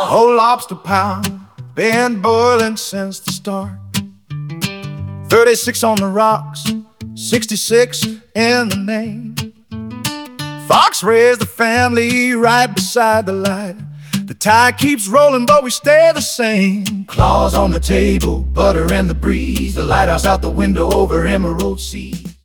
Whole lobster pound, been boiling since the start. 36 on the rocks, 66 in the name. Fox raised the family right beside the light. The tide keeps rolling, but we stay the same. Claws on the table, butter and the breeze. The lighthouse out the window over Emerald Sea.